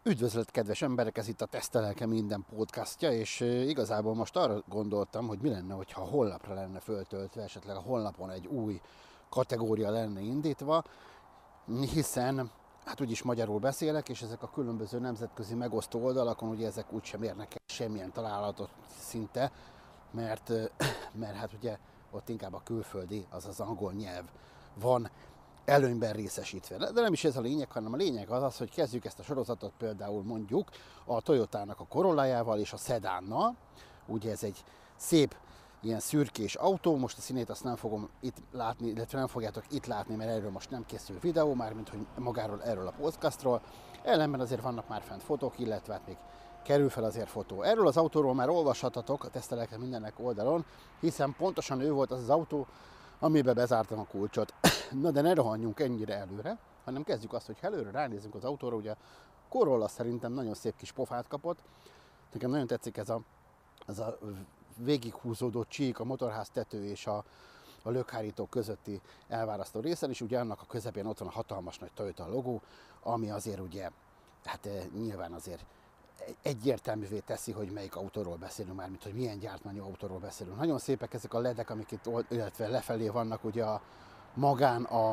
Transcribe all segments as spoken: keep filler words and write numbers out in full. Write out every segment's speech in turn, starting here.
Üdvözlet, kedves emberek, ez itt a Tesztelelke Minden podcastja, és igazából most arra gondoltam, hogy mi lenne, hogyha a honlapra lenne föltöltve, esetleg a honlapon egy új kategória lenne indítva, hiszen hát úgyis magyarul beszélek, és ezek a különböző nemzetközi megosztó oldalakon, ugye ezek úgysem érnek el semmilyen találatot szinte, mert, mert hát ugye ott inkább a külföldi, azaz angol nyelv van előnyben részesítve. De nem is ez a lényeg, hanem a lényeg az az, hogy kezdjük ezt a sorozatot például mondjuk a Toyotának a Corollájával és a Sedánnal. Ugye ez egy szép ilyen szürkés autó, most a színét azt nem fogom itt látni, illetve nem fogjátok itt látni, mert erről most nem készül videó, mármint hogy magáról erről a podcastról. Ellenben azért vannak már fent fotók, illetve hát még kerül fel azért fotó. Erről az autóról már olvashatatok a Tesztelelke Mindennek oldalon, hiszen pontosan ő volt az az autó, amiben bezártam a kulcsot. Na de ne rohanjunk ennyire előre, hanem kezdjük azt, hogy előre ránézzünk az autóra. Ugye a Corolla szerintem nagyon szép kis pofát kapott. Nekem nagyon tetszik ez a, ez a végighúzódó csík, a motorház tető és a, a lökhárító közötti elválasztó részen, és ugye annak a közepén ott van a hatalmas nagy Toyota logó, ami azért ugye, hát nyilván azért egyértelművé teszi, hogy melyik autóról beszélünk, mármint hogy milyen gyártmányú autóról beszélünk. Nagyon szépek ezek a ledek, amik itt, illetve lefelé vannak ugye a magán a,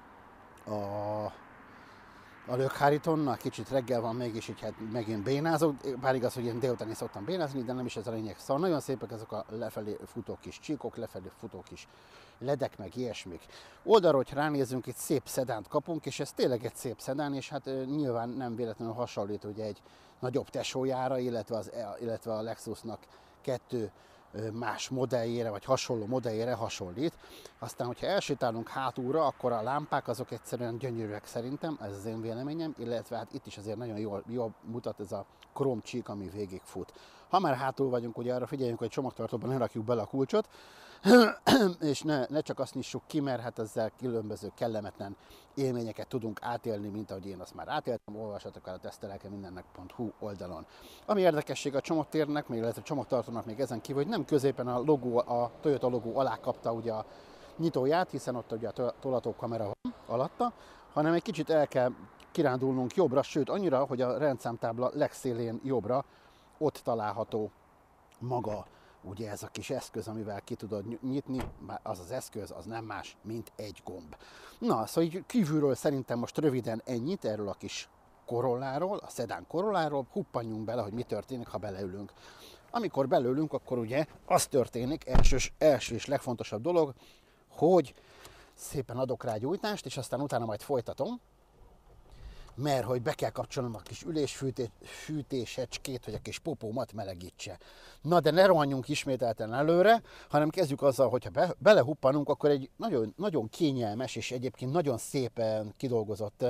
a, a lökhárítón, kicsit reggel van mégis, így hát megint bénázok, bár igaz, hogy én délután is szoktam bénázni, de nem is ez a lényeg. Szóval nagyon szépek ezek a lefelé futó kis csíkok, lefelé futó kis ledek, meg ilyesmik. Oldalról, hogy ránézzünk, itt szép szedánt kapunk, és ez tényleg egy szép szedán, és hát nyilván nem véletlenül hasonlít ugye egy nagyobb tesójára, illetve, az, illetve a Lexusnak kettő más modelljére, vagy hasonló modelljére hasonlít. Aztán, hogyha elsétálunk hátulra, akkor a lámpák azok egyszerűen gyönyörűek szerintem, ez az én véleményem, illetve hát itt is azért nagyon jól, jól mutat ez a króm csík, ami végig fut. Ha már hátul vagyunk, ugye arra figyeljünk, hogy csomagtartóban ne rakjuk bele a kulcsot, és ne, ne csak azt nyissuk ki, mert hát ezzel különböző kellemetlen élményeket tudunk átélni, mint ahogy én azt már átéltem, olvassatok el a tesztelelke mindennek pont hu oldalon. Ami érdekesség a csomagtérnek, még illetve a csomagtartónak még ezen kívül, hogy nem középen a logó, a Toyota logó alá kapta ugye a nyitóját, hiszen ott ugye a tolatókamera van alatta, hanem egy kicsit el kell kirándulnunk jobbra, sőt annyira, hogy a rendszámtábla legszélén jobbra ott található maga ugye ez a kis eszköz, amivel ki tudod nyitni, az az eszköz, az nem más, mint egy gomb. Na, szóval így kívülről szerintem most röviden ennyit erről a kis Corolláról, a Sedan Corolláról, huppanjunk bele, hogy mi történik, ha beleülünk. Amikor belőlünk, akkor ugye az történik, elsős, első és legfontosabb dolog, hogy szépen adok rá gyújtást, és aztán utána majd folytatom, mert hogy be kell kapcsolnom a kis ülésfűtésecskét, hogy a kis popómat melegítse. Na de ne rohanjunk ismételten előre, hanem kezdjük azzal, hogyha be, belehuppanunk, akkor egy nagyon, nagyon kényelmes és egyébként nagyon szépen kidolgozott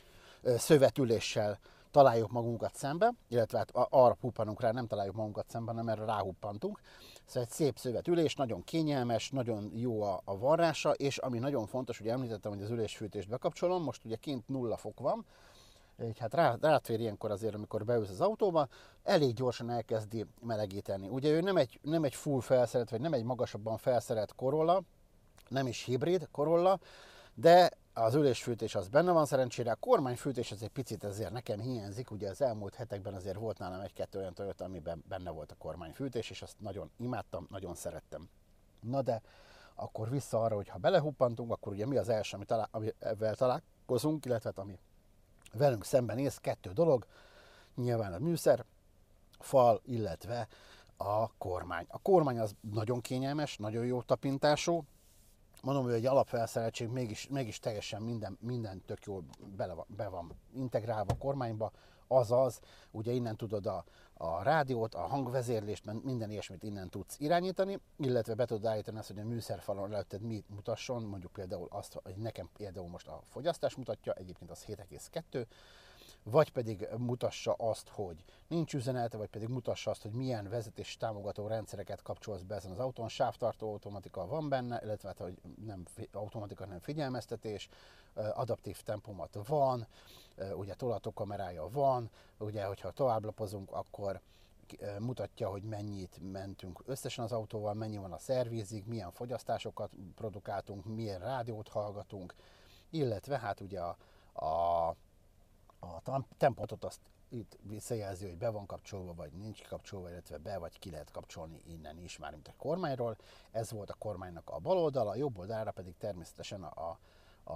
szövetüléssel találjuk magunkat szembe, illetve hát arra huppanunk rá, nem találjuk magunkat szembe, hanem erre ráhuppantunk. Szóval egy szép szövetülés, nagyon kényelmes, nagyon jó a, a varrása, és ami nagyon fontos, ugye említettem, hogy az ülésfűtést bekapcsolom, most ugye kint nulla fok van, így hát rá, rátvér ilyenkor azért, amikor beülsz az autóba, elég gyorsan elkezdi melegíteni. Ugye ő nem egy, nem egy full felszerelt, vagy nem egy magasabban felszerelt Corolla, nem is hibrid Corolla, de az ülésfűtés az benne van szerencsére, a kormányfűtés az egy picit ezért nekem hiányzik, ugye az elmúlt hetekben azért volt nálam egy-kettő olyan Toyota, amiben benne volt a kormányfűtés, és azt nagyon imádtam, nagyon szerettem. Na de akkor vissza arra, hogy ha belehuppantunk, akkor ugye mi az első, ami talál, amivel találkozunk, illetve ami velünk szemben néz, kettő dolog, nyilván a műszer, fal, illetve a kormány. A kormány az nagyon kényelmes, nagyon jó tapintású, mondom, hogy egy alapfelszereltség mégis, mégis teljesen minden, minden tök jól bele van, be van integrálva a kormányba, azaz, ugye innen tudod a, a rádiót, a hangvezérlést, minden ilyesmit innen tudsz irányítani, illetve be tudod állítani azt, hogy a műszerfalon előtted mit mutasson, mondjuk például azt, hogy nekem például most a fogyasztás mutatja, egyébként az hét egész kettő, vagy pedig mutassa azt, hogy nincs üzenete, vagy pedig mutassa azt, hogy milyen vezetés támogató rendszereket kapcsolsz be ezen az autón. Sávtartó automatika van benne, illetve hát, hogy nem automatika, nem figyelmeztetés, adaptív tempomat van, ugye tolatókamerája van, ugye hogyha továbblapozunk, akkor mutatja, hogy mennyit mentünk összesen az autóval, mennyi van a szervízig, milyen fogyasztásokat produkáltunk, milyen rádiót hallgatunk, illetve hát ugye a, a a a tempót azt itt visszajelzi, hogy be van kapcsolva, vagy nincs kapcsolva, illetve be vagy ki lehet kapcsolni innen is, már mint a kormányról. Ez volt a kormánynak a bal oldala, a jobb oldalra pedig természetesen a, a,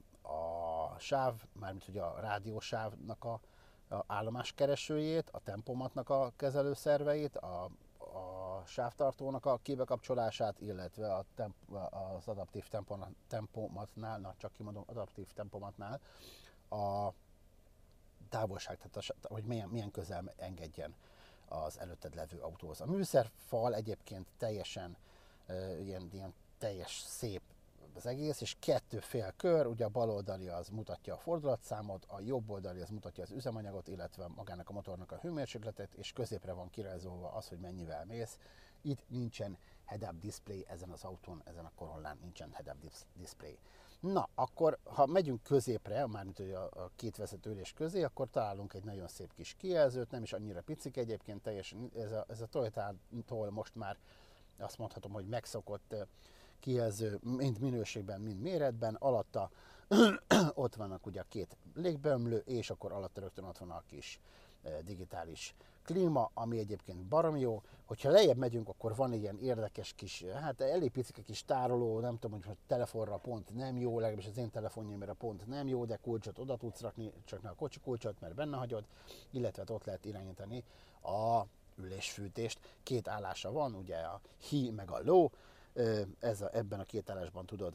a sáv, mármint hogy a rádiósávnak a, a állomáskeresőjét, a tempomatnak a kezelőszerveit, a, a sávtartónak a kibekapcsolását, illetve a temp, az adaptív tempomatnál, na csak kimondom, adaptív tempomatnál a távolság, tehát a, hogy milyen, milyen közel engedjen az előtted levő autóhoz. A műszerfal egyébként teljesen uh, ilyen, ilyen teljes szép az egész, és kettő fél kör, ugye a bal oldali az mutatja a fordulatszámot, a jobb oldali az mutatja az üzemanyagot, illetve magának a motornak a hőmérsékletet, és középre van kirajzolva az, hogy mennyivel mész. Itt nincsen head-up display ezen az autón, ezen a Corollán nincsen head-up display. Na, akkor ha megyünk középre, mármint hogy a, a két vezetőülés közé, akkor találunk egy nagyon szép kis kijelzőt, nem is annyira picik egyébként, teljesen ez a, ez a Toyota-tól most már azt mondhatom, hogy megszokott kijelző, mind minőségben, mind méretben, alatta ott vannak ugye a két légbömlő, és akkor alatta rögtön ott van a kis digitális klíma, ami egyébként baromi jó. Hogyha lejjebb megyünk, akkor van ilyen érdekes kis, hát elég picike kis tároló, nem tudom, hogy most telefonra pont nem jó, legalábbis az én telefonjaimra pont nem jó, de kulcsot oda tudsz rakni, csak ne a kocsi kulcsot, mert benne hagyod, illetve ott lehet irányítani a ülésfűtést. Két állása van, ugye a high meg a low, ez a, ebben a két állásban tudod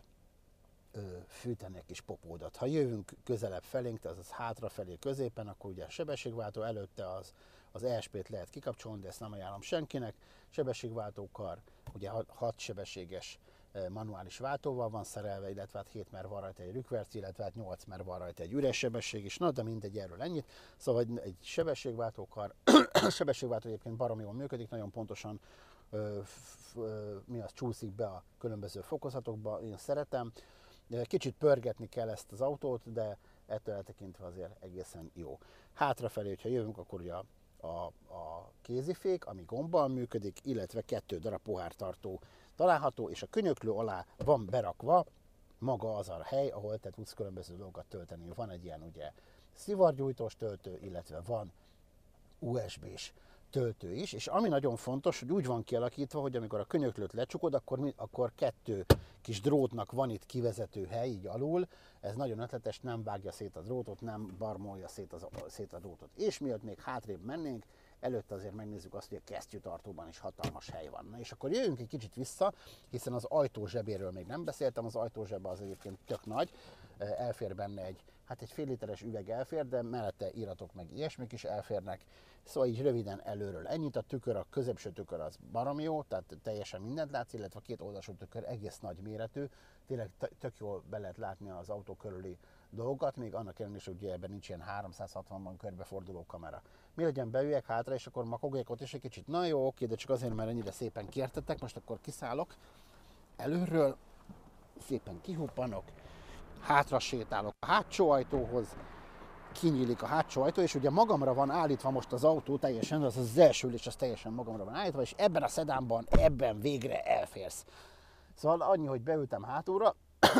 fűteni egy kis popódat. Ha jövünk közelebb felénk, tehát az hátrafelé középen, akkor ugye a sebességváltó előtte az, az é es pét lehet kikapcsolni, de ezt nem ajánlom senkinek. Sebességváltókar, ugye hat sebességes manuális váltóval van szerelve, illetve hát hét mer van rajta egy rükverc, illetve hát nyolc mer van rajta egy üres sebesség is, na de mindegy, erről ennyit. Szóval egy sebességváltókar, a sebességváltó egyébként baromi jól működik, nagyon pontosan ö, f, ö, mi az csúszik be a különböző fokozatokba, én szeretem. Kicsit pörgetni kell ezt az autót, de ettől eltekintve azért egészen jó. Hátrafelé, hogyha jövünk, akkor ugye a, a, a kézifék, ami gombbal működik, illetve kettő darab pohártartó található, és a könyöklő alá van berakva maga az a hely, ahol te tudsz különböző dolgokat tölteni. Van egy ilyen ugye szivargyújtós töltő, illetve van u es bé-s töltő is, és ami nagyon fontos, hogy úgy van kialakítva, hogy amikor a könyöklőt lecsukod, akkor, akkor kettő kis drótnak van itt kivezető hely, így alul. Ez nagyon ötletes, nem vágja szét a drótot, nem barmolja szét, az, szét a drótot. És miatt még hátrébb mennénk, előtte azért megnézzük azt, hogy a kesztyűtartóban is hatalmas hely van. Na és akkor jöjjünk egy kicsit vissza, hiszen az ajtó zsebéről még nem beszéltem, az ajtó zsebe az egyébként tök nagy, elfér benne egy, hát egy fél literes üveg elfér, de mellette iratok meg ilyesmik is elférnek. Szóval így röviden előről ennyit, a tükör, a középső tükör az baromi jó, tehát teljesen mindent látsz, illetve a két oldalsó tükör egész nagy méretű, tényleg tök jól be lehet látni az autó körüli dolgokat, még annak ellenére is, hogy ebben nincs ilyen háromszázhatvanban körbeforduló kamera. Mi legyen beüljek hátra, és akkor makogjak ott is egy kicsit, na jó, oké, de csak azért, mert ennyire szépen kértetek, most akkor kiszállok előről, szépen kihuppanok, hátra sétálok a hátsó ajtóhoz, kinyílik a hátsó ajtó, és ugye magamra van állítva most az autó teljesen, az az első ülés, az teljesen magamra van állítva, és ebben a szedánban, ebben végre elférsz. Szóval annyi, hogy beültem hátulra,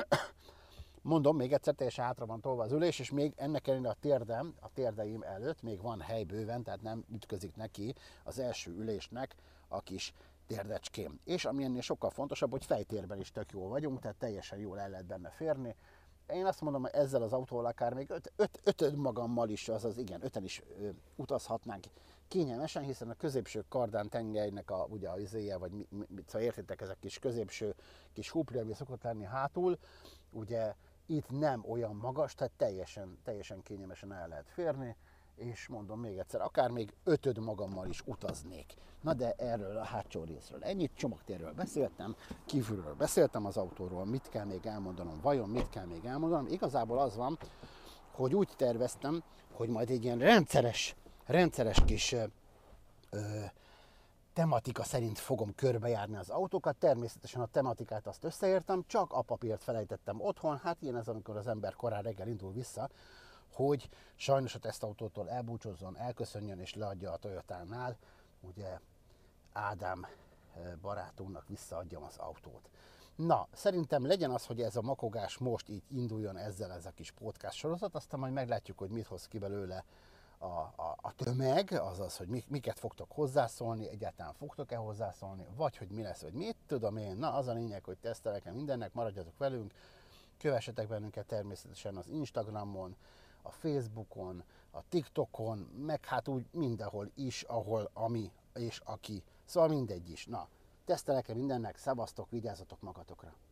mondom, még egyszer teljesen hátra van tolva az ülés, és még ennek ellenére a térdem, a térdeim előtt még van hely bőven, tehát nem ütközik neki az első ülésnek a kis térdecském. És ami ennél sokkal fontosabb, hogy fejtérben is tök jól vagyunk, tehát teljesen jól el lehet benne férni. Én azt mondom, hogy ezzel az autóval akár még öt, öt, ötöd magammal is, azaz igen, öten is ö, utazhatnánk kényelmesen, hiszen a középső kardán tengelynek a, ugye a izéje, vagy mi, mi, szóval értitek, ez a kis középső kis húpli, ami szokott lenni hátul, ugye itt nem olyan magas, tehát teljesen, teljesen kényelmesen el lehet férni, és mondom még egyszer, akár még ötöd magammal is utaznék. Na de erről a hátsó részről ennyit, csomagtérről beszéltem, kívülről beszéltem az autóról, mit kell még elmondanom, vajon mit kell még elmondanom. Igazából az van, hogy úgy terveztem, hogy majd egy ilyen rendszeres, rendszeres kis ö, ö, tematika szerint fogom körbejárni az autókat. Természetesen a tematikát azt összeértem, csak a papírt felejtettem otthon, hát ilyen ez, amikor az ember korán reggel indul vissza, hogy sajnos a tesztautótól elbúcsózzon, elköszönjön és leadja a Toyotánál, ugye Ádám barátunknak visszaadjam az autót. Na, szerintem legyen az, hogy ez a makogás most így induljon ezzel ez a kis podcast sorozat, aztán majd meglátjuk, hogy mit hoz ki belőle a, a, a tömeg, azaz, hogy miket fogtok hozzászólni, egyáltalán fogtok-e hozzászólni, vagy hogy mi lesz, vagy mit tudom én. Na, az a lényeg, hogy tesztelek-e mindennek, maradjatok velünk, kövessetek bennünket természetesen az Instagramon, a Facebookon, a TikTokon, meg hát úgy mindenhol is, ahol ami és aki. Szóval mindegy is. Na, tesztelek-e mindennek, szevasztok, vigyázzatok magatokra!